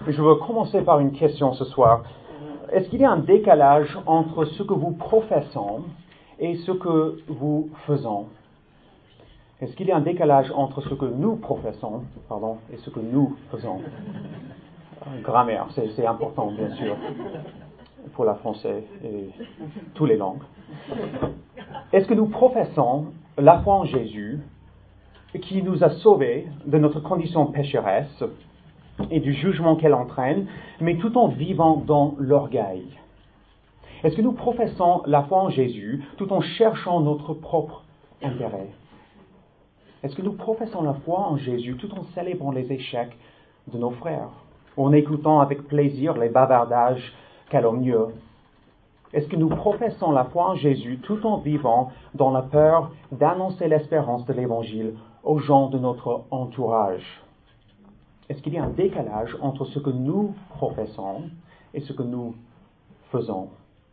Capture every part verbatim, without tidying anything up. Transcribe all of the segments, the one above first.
Je veux commencer par une question ce soir. Est-ce qu'il y a un décalage entre ce que vous professons et ce que vous faisons? Est-ce qu'il y a un décalage entre ce que nous professons, pardon, et ce que nous faisons? Grammaire, c'est, c'est important, bien sûr, pour la française et toutes les langues. Est-ce que nous professons la foi en Jésus, qui nous a sauvés de notre condition pécheresse et du jugement qu'elle entraîne, mais tout en vivant dans l'orgueil? Est-ce que nous professons la foi en Jésus tout en cherchant notre propre intérêt? Est-ce que nous professons la foi en Jésus tout en célébrant les échecs de nos frères, en écoutant avec plaisir les bavardages calomnieux? Est-ce que nous professons la foi en Jésus tout en vivant dans la peur d'annoncer l'espérance de l'Évangile aux gens de notre entourage? Est-ce qu'il y a un décalage entre ce que nous professons et ce que nous faisons?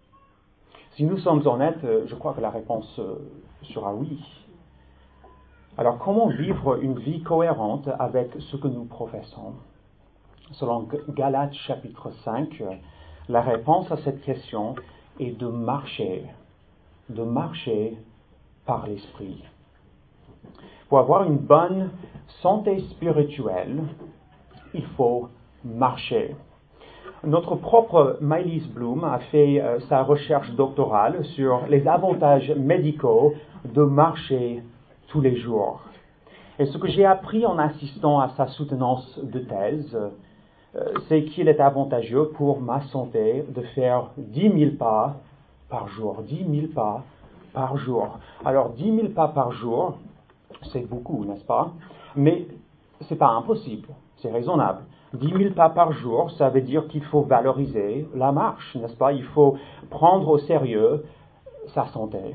Si nous sommes honnêtes, je crois que la réponse sera oui. Alors, comment vivre une vie cohérente avec ce que nous professons? Selon Galates chapitre cinq, la réponse à cette question est de marcher, de marcher par l'Esprit. Pour avoir une bonne santé spirituelle, il faut marcher. Notre propre Maëlys Bloom a fait euh, sa recherche doctorale sur les avantages médicaux de marcher tous les jours. Et ce que j'ai appris en assistant à sa soutenance de thèse, euh, c'est qu'il est avantageux pour ma santé de faire dix mille pas par jour. dix mille pas par jour. Alors, dix mille pas par jour, c'est beaucoup, n'est-ce pas? Mais c'est pas impossible, c'est raisonnable. dix mille pas par jour, ça veut dire qu'il faut valoriser la marche, n'est-ce pas? Il faut prendre au sérieux sa santé.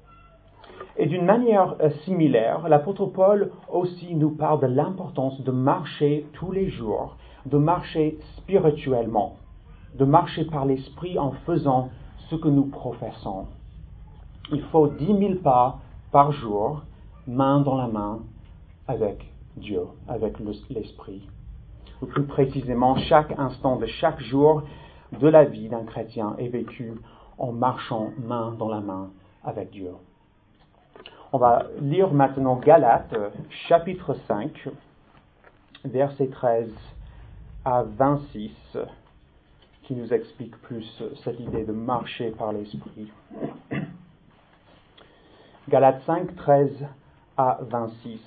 Et d'une manière euh, similaire, l'apôtre Paul aussi nous parle de l'importance de marcher tous les jours, de marcher spirituellement, de marcher par l'Esprit en faisant ce que nous professons. Il faut dix mille pas par jour, main dans la main, avec Dieu, avec le, l'Esprit. Ou plus précisément, chaque instant de chaque jour de la vie d'un chrétien est vécu en marchant main dans la main avec Dieu. On va lire maintenant Galates, chapitre cinq, versets treize à vingt-six, qui nous explique plus cette idée de marcher par l'Esprit. Galates cinq, treize à vingt-six.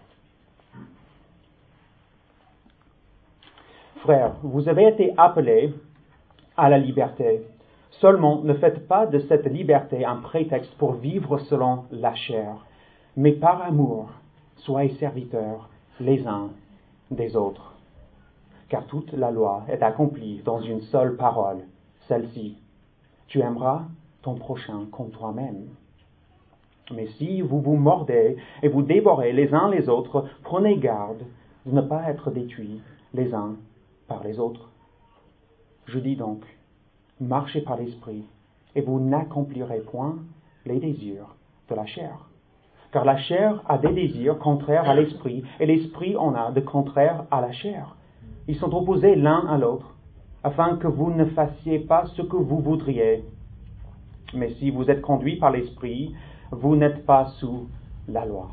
Frères, vous avez été appelés à la liberté. Seulement, ne faites pas de cette liberté un prétexte pour vivre selon la chair, mais par amour, soyez serviteurs les uns des autres. Car toute la loi est accomplie dans une seule parole, celle-ci: tu aimeras ton prochain comme toi-même. Mais si vous vous mordez et vous dévorez les uns les autres, prenez garde de ne pas être détruits les uns par les autres. Je dis donc, marchez par l'Esprit, et vous n'accomplirez point les désirs de la chair. Car la chair a des désirs contraires à l'Esprit, et l'Esprit en a de contraires à la chair. Ils sont opposés l'un à l'autre, afin que vous ne fassiez pas ce que vous voudriez. Mais si vous êtes conduits par l'Esprit, vous n'êtes pas sous la loi.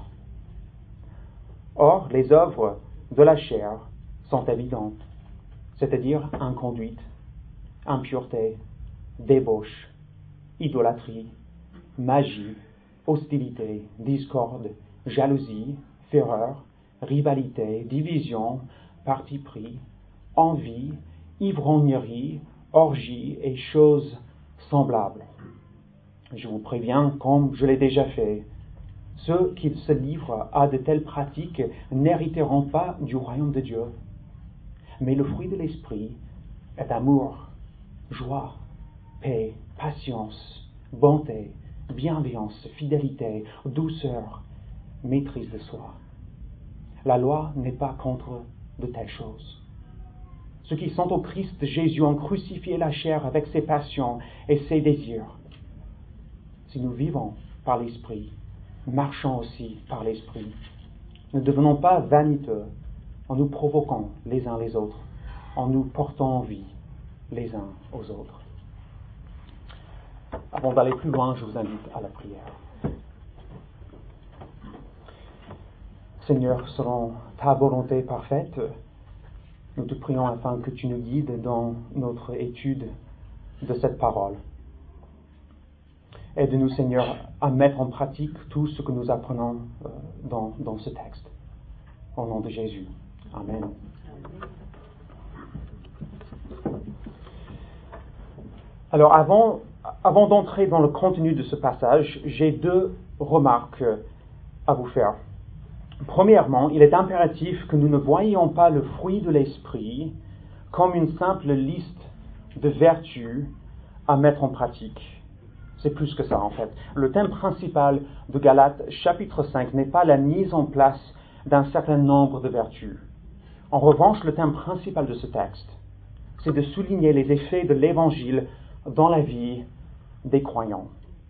Or, les œuvres de la chair sont évidentes, c'est-à-dire inconduite, impureté, débauche, idolâtrie, magie, hostilité, discorde, jalousie, fureur, rivalité, division, parti pris, envie, ivrognerie, orgie et choses semblables. Je vous préviens, comme je l'ai déjà fait, ceux qui se livrent à de telles pratiques n'hériteront pas du royaume de Dieu. Mais le fruit de l'Esprit est amour, joie, paix, patience, bonté, bienveillance, fidélité, douceur, maîtrise de soi. La loi n'est pas contre de telles choses. Ceux qui sont au Christ Jésus ont crucifié la chair avec ses passions et ses désirs. Si nous vivons par l'Esprit, marchons aussi par l'Esprit. Ne devenons pas vaniteux en nous provoquant les uns les autres, en nous portant vie les uns aux autres. Avant d'aller plus loin, je vous invite à la prière. Seigneur, selon ta volonté parfaite, nous te prions afin que tu nous guides dans notre étude de cette parole. Aide-nous, Seigneur, à mettre en pratique tout ce que nous apprenons euh, dans, dans ce texte. Au nom de Jésus. Amen. Alors, avant, avant d'entrer dans le contenu de ce passage, j'ai deux remarques à vous faire. Premièrement, il est impératif que nous ne voyions pas le fruit de l'esprit comme une simple liste de vertus à mettre en pratique. C'est plus que ça, en fait. Le thème principal de Galates chapitre cinq n'est pas la mise en place d'un certain nombre de vertus. En revanche, le thème principal de ce texte, c'est de souligner les effets de l'Évangile dans la vie des croyants.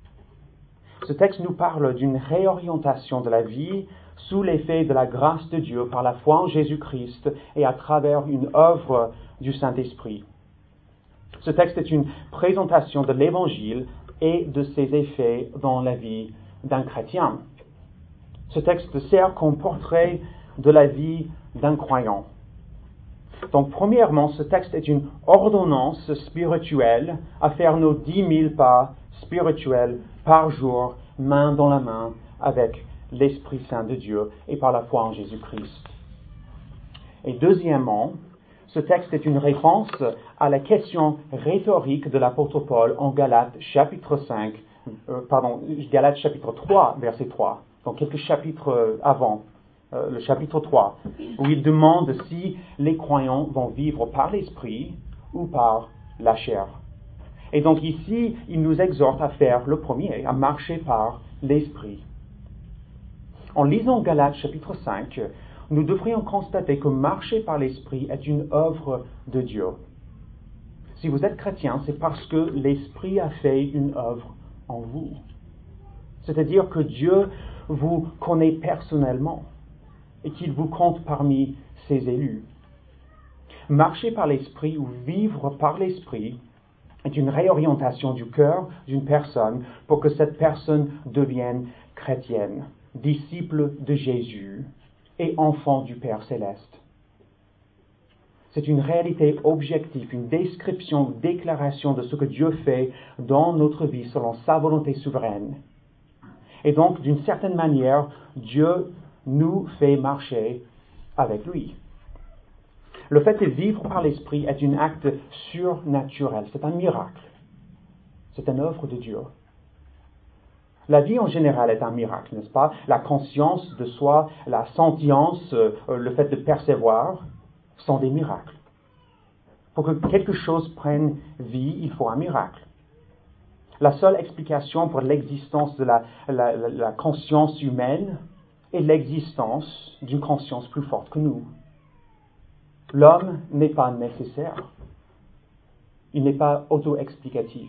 Ce texte nous parle d'une réorientation de la vie sous l'effet de la grâce de Dieu par la foi en Jésus-Christ et à travers une œuvre du Saint-Esprit. Ce texte est une présentation de l'Évangile et de ses effets dans la vie d'un chrétien. Ce texte sert comme portrait de la vie d'un croyant. Donc, premièrement, ce texte est une ordonnance spirituelle à faire nos dix mille pas spirituels par jour, main dans la main, avec l'Esprit Saint de Dieu et par la foi en Jésus-Christ. Et deuxièmement, ce texte est une réponse à la question rhétorique de l'apôtre Paul en Galates chapitre cinq, euh, pardon, Galates chapitre trois, verset trois, donc quelques chapitres avant, euh, le chapitre trois, où il demande si les croyants vont vivre par l'esprit ou par la chair. Et donc ici, il nous exhorte à faire le premier, à marcher par l'esprit. En lisant Galates chapitre cinq, nous devrions constater que marcher par l'Esprit est une œuvre de Dieu. Si vous êtes chrétien, c'est parce que l'Esprit a fait une œuvre en vous. C'est-à-dire que Dieu vous connaît personnellement et qu'il vous compte parmi ses élus. Marcher par l'Esprit ou vivre par l'Esprit est une réorientation du cœur d'une personne pour que cette personne devienne chrétienne, disciple de Jésus et enfant du Père céleste. C'est une réalité objective, une description, une déclaration de ce que Dieu fait dans notre vie selon sa volonté souveraine. Et donc, d'une certaine manière, Dieu nous fait marcher avec lui. Le fait de vivre par l'Esprit est un acte surnaturel, c'est un miracle. C'est une œuvre de Dieu. La vie en général est un miracle, n'est-ce pas? La conscience de soi, la sentience, euh, le fait de percevoir sont des miracles. Pour que quelque chose prenne vie, il faut un miracle. La seule explication pour l'existence de la, la, la, la conscience humaine est l'existence d'une conscience plus forte que nous. L'homme n'est pas nécessaire. Il n'est pas auto-explicatif.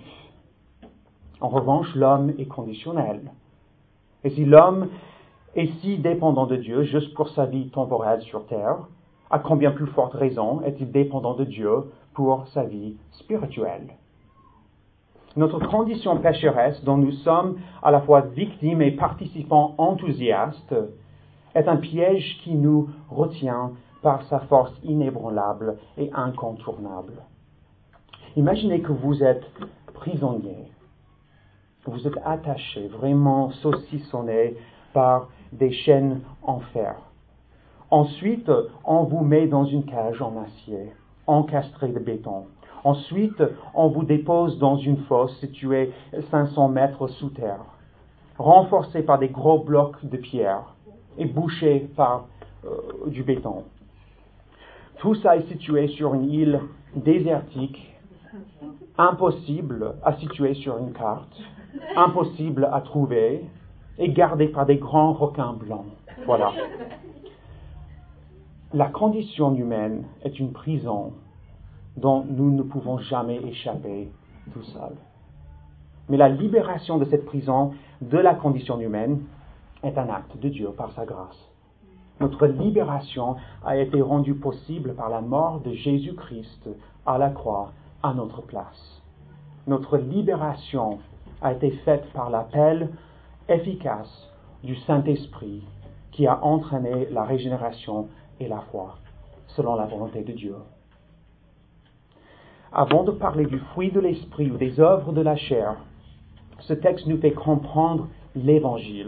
En revanche, l'homme est conditionnel. Et si l'homme est si dépendant de Dieu juste pour sa vie temporelle sur terre, à combien plus forte raison est-il dépendant de Dieu pour sa vie spirituelle? Notre condition pécheresse, dont nous sommes à la fois victimes et participants enthousiastes, est un piège qui nous retient par sa force inébranlable et incontournable. Imaginez que vous êtes prisonnier. Vous êtes attaché, vraiment saucissonné par des chaînes en fer. Ensuite, on vous met dans une cage en acier, encastrée de béton. Ensuite, on vous dépose dans une fosse située cinq cents mètres sous terre, renforcée par des gros blocs de pierre et bouchée par euh, du béton. Tout ça est situé sur une île désertique, impossible à situer sur une carte, impossible à trouver, et gardé par des grands requins blancs. Voilà. La condition humaine est une prison dont nous ne pouvons jamais échapper tout seuls. Mais la libération de cette prison, de la condition humaine, est un acte de Dieu par sa grâce. Notre libération a été rendue possible par la mort de Jésus-Christ à la croix à notre place. Notre libération a été faite par l'appel efficace du Saint-Esprit qui a entraîné la régénération et la foi, selon la volonté de Dieu. Avant de parler du fruit de l'Esprit ou des œuvres de la chair, ce texte nous fait comprendre l'Évangile.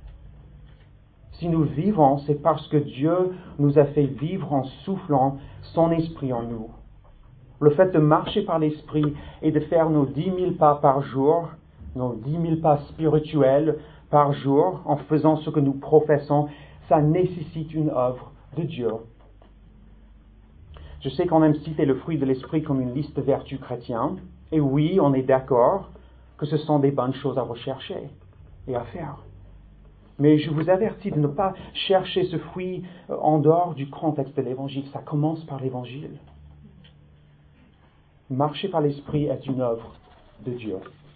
Si nous vivons, c'est parce que Dieu nous a fait vivre en soufflant son Esprit en nous. Le fait de marcher par l'Esprit et de faire nos dix mille pas par jour, nos dix mille pas spirituels par jour, en faisant ce que nous professons, ça nécessite une œuvre de Dieu. Je sais qu'on aime citer le fruit de l'Esprit comme une liste de vertus chrétiennes, et oui, on est d'accord que ce sont des bonnes choses à rechercher et à faire. Mais je vous avertis de ne pas chercher ce fruit en dehors du contexte de l'Évangile. Ça commence par l'Évangile. Marcher par l'Esprit est une œuvre de Dieu.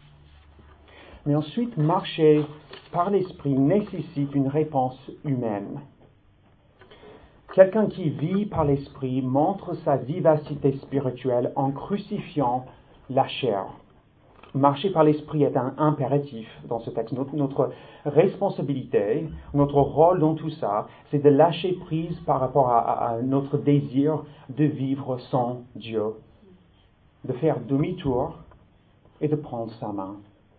Mais ensuite, marcher par l'Esprit nécessite une réponse humaine. Quelqu'un qui vit par l'Esprit montre sa vivacité spirituelle en crucifiant la chair. Marcher par l'Esprit est un impératif dans ce texte. Notre, notre responsabilité, notre rôle dans tout ça, c'est de lâcher prise par rapport à, à, à notre désir de vivre sans Dieu, de faire demi-tour et de prendre sa main.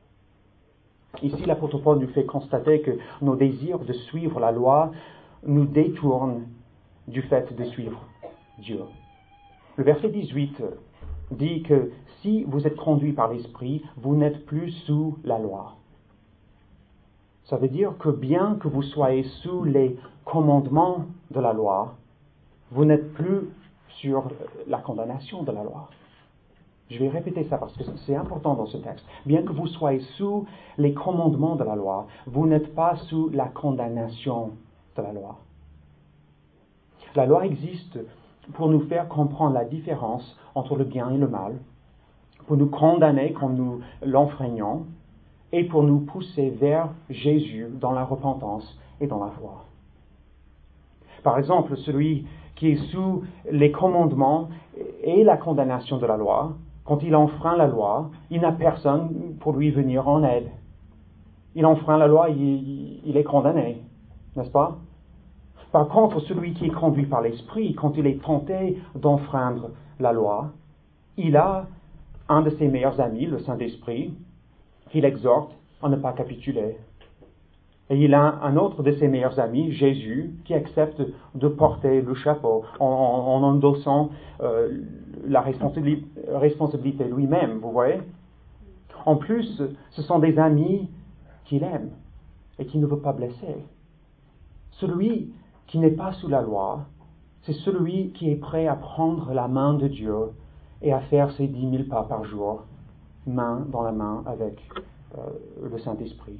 Ici, l'apôtre Paul nous fait constater que nos désirs de suivre la loi nous détournent du fait de suivre Dieu. Le verset dix-huit dit que si vous êtes conduit par l'Esprit, vous n'êtes plus sous la loi. Ça veut dire que bien que vous soyez sous les commandements de la loi, vous n'êtes plus sur la condamnation de la loi. Je vais répéter ça parce que c'est important dans ce texte. Bien que vous soyez sous les commandements de la loi, vous n'êtes pas sous la condamnation de la loi. La loi existe pour nous faire comprendre la différence entre le bien et le mal, pour nous condamner quand nous l'enfreignons, et pour nous pousser vers Jésus dans la repentance et dans la foi. Par exemple, celui qui est sous les commandements et la condamnation de la loi, quand il enfreint la loi, il n'a personne pour lui venir en aide. Il enfreint la loi, il, il est condamné, n'est-ce pas? Par contre, celui qui est conduit par l'Esprit, quand il est tenté d'enfreindre la loi, il a un de ses meilleurs amis, le Saint-Esprit, qui l'exhorte à ne pas capituler. Et il a un autre de ses meilleurs amis, Jésus, qui accepte de porter le chapeau en, en, en endossant euh, la responsabili- responsabilité lui-même, vous voyez. En plus, ce sont des amis qu'il aime et qu'il ne veut pas blesser. Celui qui n'est pas sous la loi, c'est celui qui est prêt à prendre la main de Dieu et à faire ses dix mille pas par jour, main dans la main avec euh, le Saint-Esprit.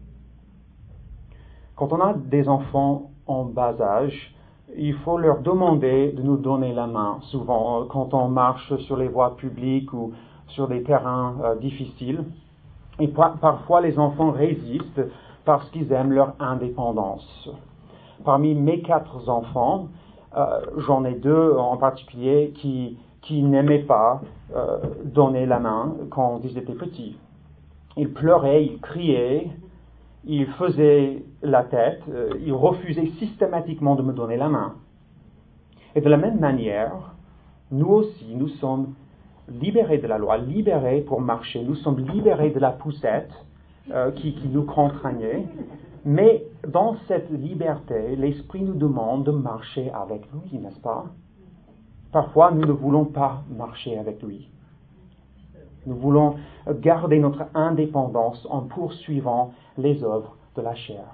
Quand on a des enfants en bas âge, il faut leur demander de nous donner la main, souvent quand on marche sur les voies publiques ou sur des terrains euh, difficiles. Et par- parfois les enfants résistent parce qu'ils aiment leur indépendance. Parmi mes quatre enfants, euh, j'en ai deux en particulier qui, qui n'aimaient pas euh, donner la main quand ils étaient petits. Ils pleuraient, ils criaient, ils faisaient la tête, euh, ils refusaient systématiquement de me donner la main. Et de la même manière, nous aussi, nous sommes libérés de la loi, libérés pour marcher, nous sommes libérés de la poussette euh, qui, qui nous contraignait. Mais dans cette liberté, l'Esprit nous demande de marcher avec lui, n'est-ce pas? Parfois, nous ne voulons pas marcher avec lui. Nous voulons garder notre indépendance en poursuivant les œuvres de la chair.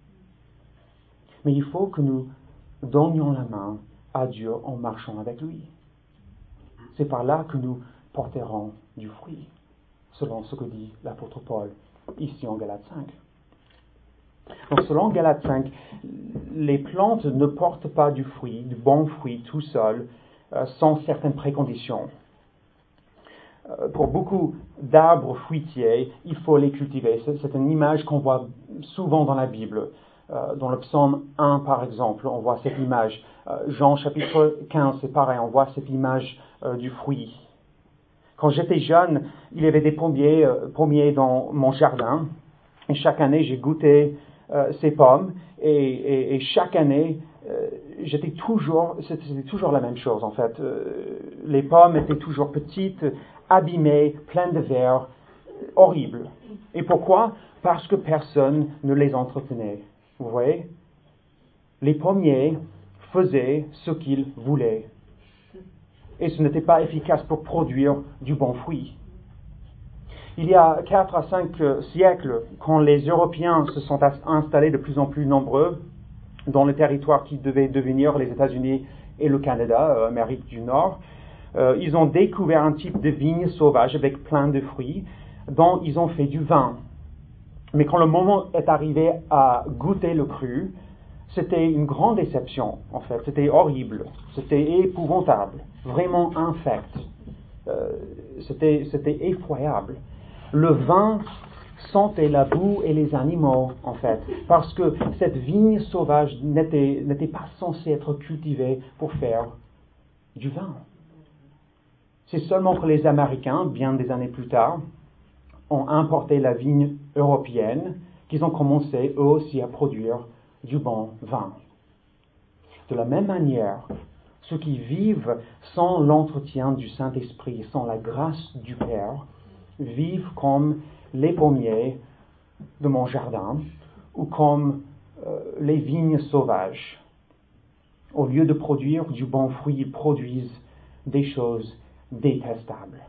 Mais il faut que nous donnions la main à Dieu en marchant avec lui. C'est par là que nous porterons du fruit, selon ce que dit l'apôtre Paul ici en Galates cinq. Donc selon Galates cinq, les plantes ne portent pas du fruit, du bon fruit tout seul, euh, sans certaines préconditions. Euh, pour beaucoup d'arbres fruitiers, il faut les cultiver. C'est, c'est une image qu'on voit souvent dans la Bible. Euh, dans le psaume un, par exemple, on voit cette image. Euh, Jean chapitre quinze, c'est pareil, on voit cette image euh, du fruit. Quand j'étais jeune, il y avait des pommiers, euh, pommiers dans mon jardin. Et chaque année, j'ai goûté euh, ces pommes. Et, et, et chaque année, euh, j'étais toujours, c'était toujours la même chose en fait. Euh, les pommes étaient toujours petites, abîmées, pleines de vers, horribles. Et pourquoi? Parce que personne ne les entretenait. Vous voyez? Les pommiers faisaient ce qu'ils voulaient. Et ce n'était pas efficace pour produire du bon fruit. Il y a quatre à cinq siècles, quand les Européens se sont installés de plus en plus nombreux dans le territoire qui devait devenir les États-Unis et le Canada, euh, Amérique du Nord, euh, ils ont découvert un type de vigne sauvage avec plein de fruits dont ils ont fait du vin. Mais quand le moment est arrivé à goûter le cru, c'était une grande déception, en fait. C'était horrible, c'était épouvantable, vraiment infect. Euh, c'était, c'était effroyable. Le vin sentait la boue et les animaux, en fait, parce que cette vigne sauvage n'était, n'était pas censée être cultivée pour faire du vin. C'est seulement que les Américains, bien des années plus tard, ont importé la vigne européenne qu'ils ont commencé eux aussi à produire du bon vin. De la même manière, ceux qui vivent sans l'entretien du Saint-Esprit, sans la grâce du Père, vivent comme les pommiers de mon jardin ou comme euh, les vignes sauvages. Au lieu de produire du bon fruit, ils produisent des choses détestables.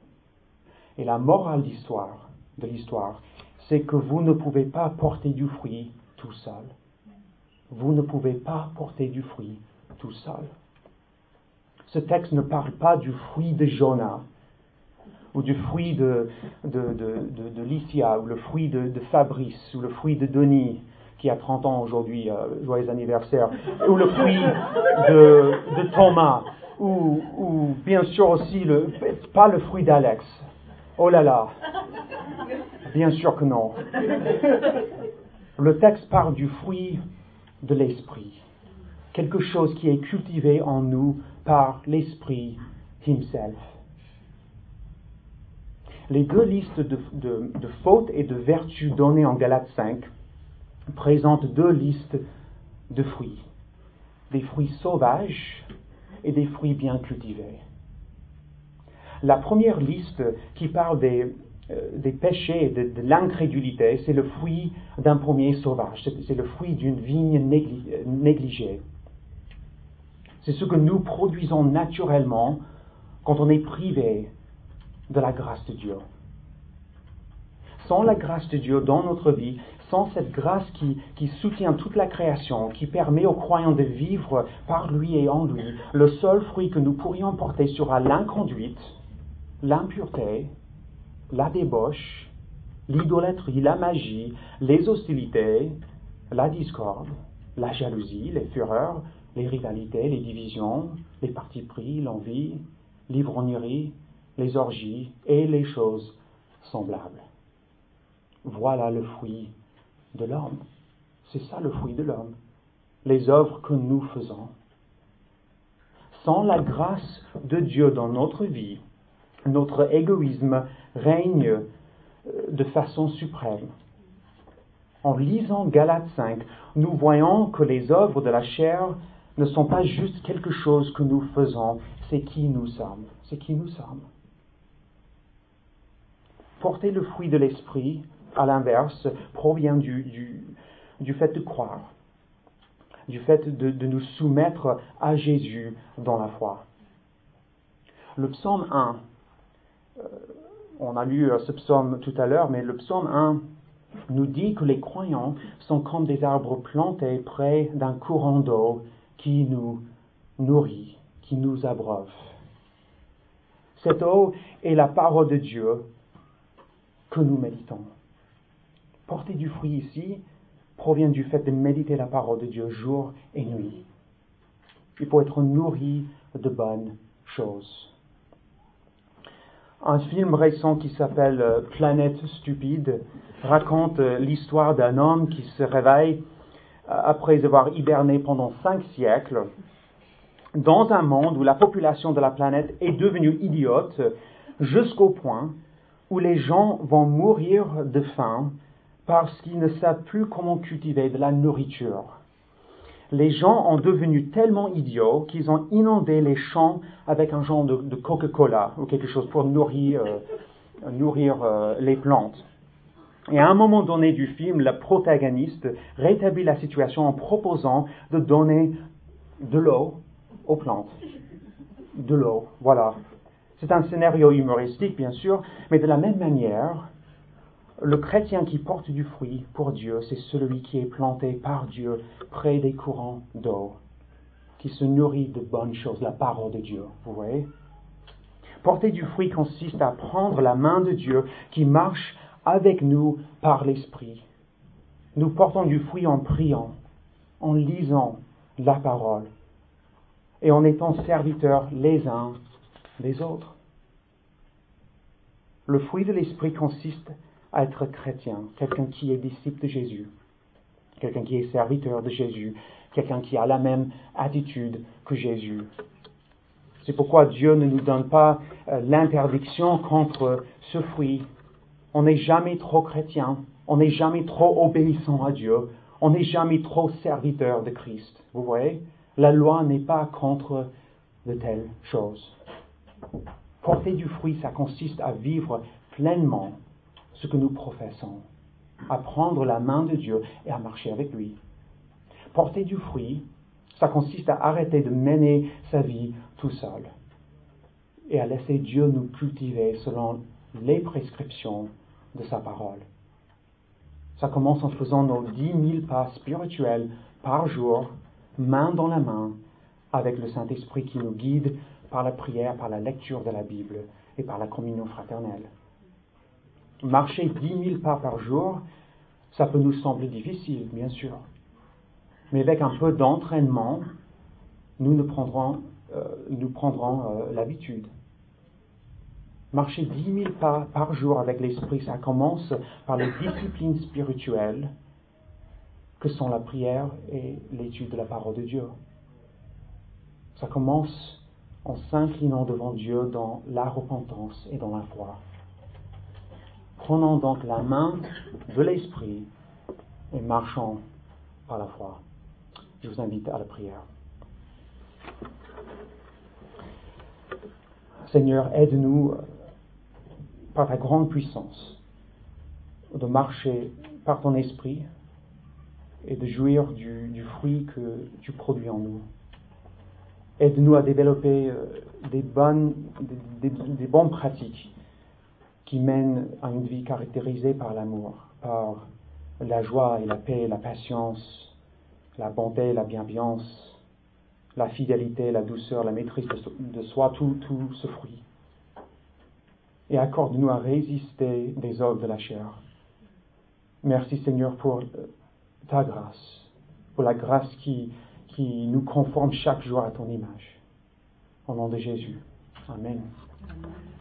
Et la morale d'histoire, de l'histoire, c'est que vous ne pouvez pas porter du fruit tout seul. Vous ne pouvez pas porter du fruit tout seul. Ce texte ne parle pas du fruit de Jonah, ou du fruit de, de, de, de, de Lycia, ou le fruit de, de Fabrice, ou le fruit de Denis, qui a trente ans aujourd'hui, euh, joyeux anniversaire, ou le fruit de, de Thomas, ou, ou bien sûr aussi, le, pas le fruit d'Alex. Oh là là, bien sûr que non. Le texte parle du fruit de l'esprit, quelque chose qui est cultivé en nous par l'esprit himself. Les deux listes de, de, de fautes et de vertus données en Galates cinq présentent deux listes de fruits, des fruits sauvages et des fruits bien cultivés. La première liste qui parle des, euh, des péchés et de, de l'incrédulité, c'est le fruit d'un pommier sauvage, c'est, c'est le fruit d'une vigne négli, négligée. C'est ce que nous produisons naturellement quand on est privé de la grâce de Dieu. Sans la grâce de Dieu dans notre vie, sans cette grâce qui, qui soutient toute la création, qui permet aux croyants de vivre par lui et en lui, le seul fruit que nous pourrions porter sera l'inconduite, l'impureté, la débauche, l'idolâtrie, la magie, les hostilités, la discorde, la jalousie, les fureurs, les rivalités, les divisions, les partis pris, l'envie, l'ivrognerie, les orgies et les choses semblables. Voilà le fruit de l'homme. C'est ça le fruit de l'homme. Les œuvres que nous faisons. Sans la grâce de Dieu dans notre vie, notre égoïsme règne de façon suprême. En lisant Galates cinq, nous voyons que les œuvres de la chair ne sont pas juste quelque chose que nous faisons, c'est qui nous sommes. C'est qui nous sommes. Porter le fruit de l'esprit, à l'inverse, provient du, du, du fait de croire, du fait de, de nous soumettre à Jésus dans la foi. Le psaume un, euh, on a lu ce psaume tout à l'heure, mais le psaume un nous dit que les croyants sont comme des arbres plantés près d'un courant d'eau qui nous nourrit, qui nous abreuve. Cette eau est la parole de Dieu que nous méditons. Porter du fruit ici provient du fait de méditer la parole de Dieu jour et nuit. Il faut être nourri de bonnes choses. Un film récent qui s'appelle Planète stupide raconte l'histoire d'un homme qui se réveille après avoir hiberné pendant cinq siècles, dans un monde où la population de la planète est devenue idiote, jusqu'au point où les gens vont mourir de faim parce qu'ils ne savent plus comment cultiver de la nourriture. Les gens ont devenu tellement idiots qu'ils ont inondé les champs avec un genre de, de Coca-Cola ou quelque chose pour nourrir, euh, nourrir euh, les plantes. Et à un moment donné du film, le protagoniste rétablit la situation en proposant de donner de l'eau aux plantes. De l'eau, voilà. C'est un scénario humoristique, bien sûr, mais de la même manière, le chrétien qui porte du fruit pour Dieu, c'est celui qui est planté par Dieu près des courants d'eau, qui se nourrit de bonnes choses, la parole de Dieu, vous voyez? Porter du fruit consiste à prendre la main de Dieu qui marche avec nous par l'Esprit. Nous portons du fruit en priant, en lisant la parole et en étant serviteurs les uns des autres. Le fruit de l'Esprit consiste à être chrétien, quelqu'un qui est disciple de Jésus, quelqu'un qui est serviteur de Jésus, quelqu'un qui a la même attitude que Jésus. C'est pourquoi Dieu ne nous donne pas euh, l'interdiction contre ce fruit. On n'est jamais trop chrétien, on n'est jamais trop obéissant à Dieu, on n'est jamais trop serviteur de Christ. Vous voyez, la loi n'est pas contre de telles choses. Porter du fruit, ça consiste à vivre pleinement ce que nous professons, à prendre la main de Dieu et à marcher avec lui. Porter du fruit, ça consiste à arrêter de mener sa vie tout seul et à laisser Dieu nous cultiver selon les prescriptions de sa parole. Ça commence en faisant nos dix mille pas spirituels par jour, main dans la main, avec le Saint-Esprit qui nous guide par la prière, par la lecture de la Bible et par la communion fraternelle. Marcher dix mille pas par jour, ça peut nous sembler difficile, bien sûr. Mais avec un peu d'entraînement, nous, ne prendrons, euh, nous prendrons euh, l'habitude. Marcher dix mille pas par jour avec l'Esprit, ça commence par les disciplines spirituelles que sont la prière et l'étude de la parole de Dieu. Ça commence en s'inclinant devant Dieu dans la repentance et dans la foi. Prenons donc la main de l'Esprit et marchons par la foi. Je vous invite à la prière. Seigneur, aide-nous par ta grande puissance de marcher par ton Esprit et de jouir du, du fruit que tu produis en nous. Aide-nous à développer des bonnes, des, des, des bonnes pratiques qui mènent à une vie caractérisée par l'amour, par la joie et la paix, la patience, la bonté, la bienveillance, la fidélité, la douceur, la maîtrise de soi, tout, tout ce fruit. Et accorde-nous à résister des œuvres de la chair. Merci Seigneur pour ta grâce, pour la grâce qui, qui nous conforme chaque jour à ton image. Au nom de Jésus. Amen. Amen.